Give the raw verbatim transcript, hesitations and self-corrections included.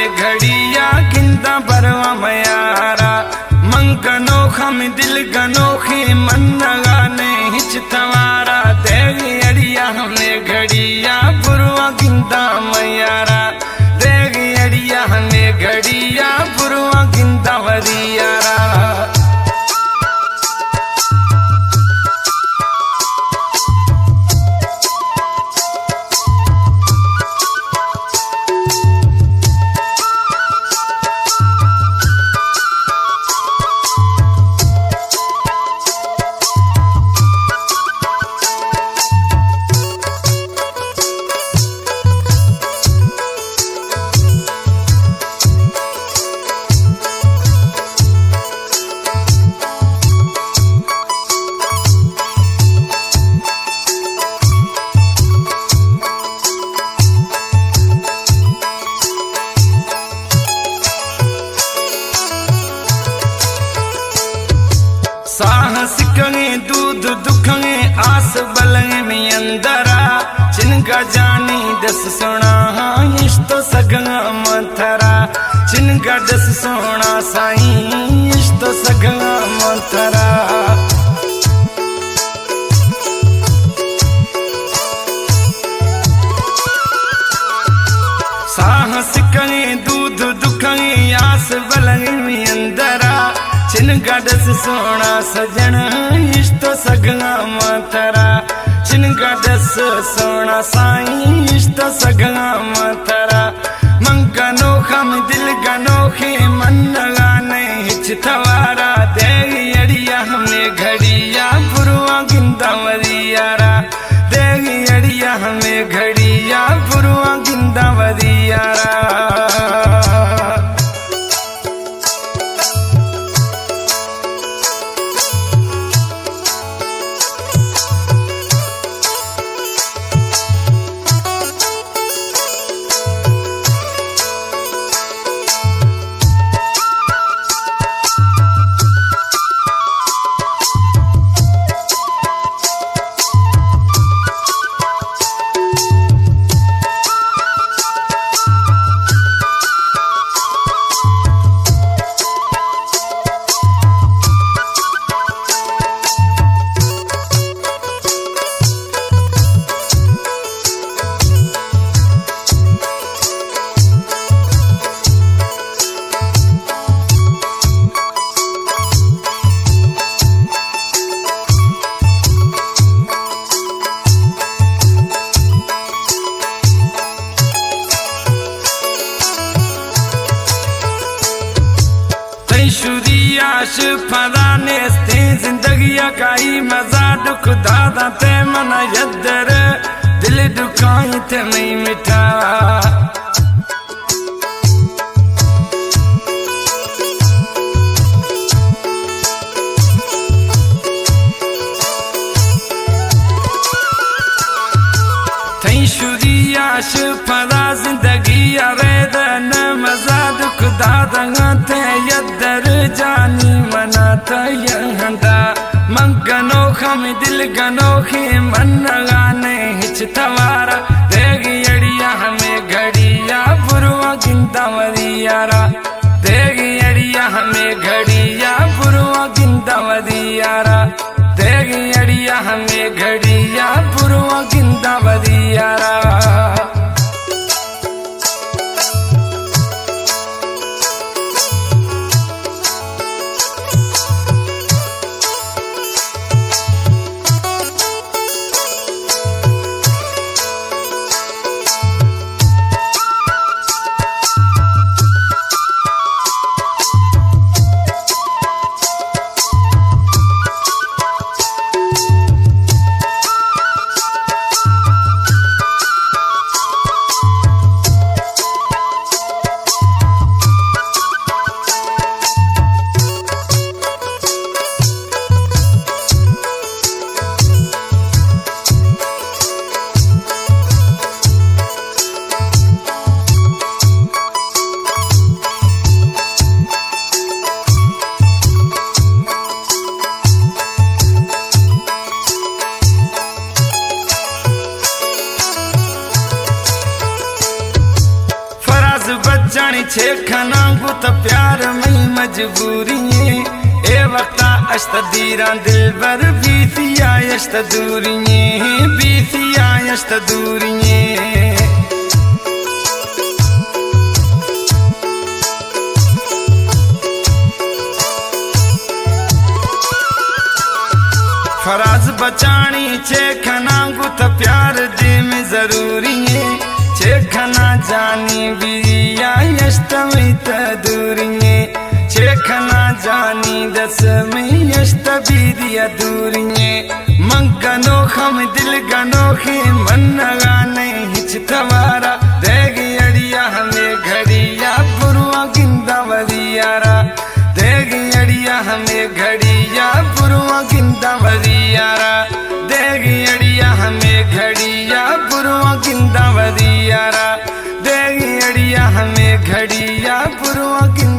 हमें घड़िया गिंदा बरवा मयारा मंगनो खम दिल गनोखे मन गाने हिच तवारा देगी अड़िया हमें घड़िया बुरवा गिंदा मयारा देगी अड़िया हमें घड़िया बुरवा गिंदा वरियारा साहस कंगे दूध दुखंगे आस बलंगे में अंदरा चिनका जानी दस सोना इश्त सगंगा मंथरा चिनका दस सोना साईं इश्त सगंगा मंथरा साहस कंगे दूध दुखंगे आस बलंगे में अंदरा चिनका दस सोना सजन इश्त सगंगा मंथरा चिनका दस सोना साईं इश्त सगंगा मंथरा मंगनो खम दिल गनोखे मन गाने हिच थवारा देगी अड़िया हमें घड़िया बुरवा गिंदा वरियारा देगी अड़िया हमें घड़िया बुरवा गिंदा वरियारा शुरियाश फराने स्ते जिंदगी काई मजा दुख दादा ते मन यदर दिल दुखाई ते नहीं मिठा थई शुरियाश फरा जिंदगी रेदन मजा दुख दादा ते यदर जानी मनाता यहंदा मंगनो खम दिल गनोखे मन गाने हिच तवारा देगी अड़िया हमें घड़िया बुरवा गिंदा वरियारा देगी अड़िया हमें घड़िया बुरवा गिंदा वरियारा देगी अड़िया हमें घड़िया बुरवा गिंदा वरियारा बचानी छे खना गुत प्यार मई मजबूरी ए वक्ता अस्त दीरा दिल बर बीतिया अस्त दूरिये बीतिया अस्त दूरिये फराज बचानी छे खना गुत प्यार दे में जरूरी है छे खना जानी बिरिया यष्ट में दूरिये छे खना जानी दस में यष्ट बिरिया दूरिये मन गनो खम दिल गनो खे मन गाने हिच तवारा देगी अड़िया हमें घड़िया पुरवा गिंदा वरियारा देगी अड़िया हमें घड़िया पुरवा गिंदा वरियारा देगी अड़िया हमें घड़िया पुरवा गिंदा वरियारा देगी अड़िया हमें घड़िया पुरवा गिंदा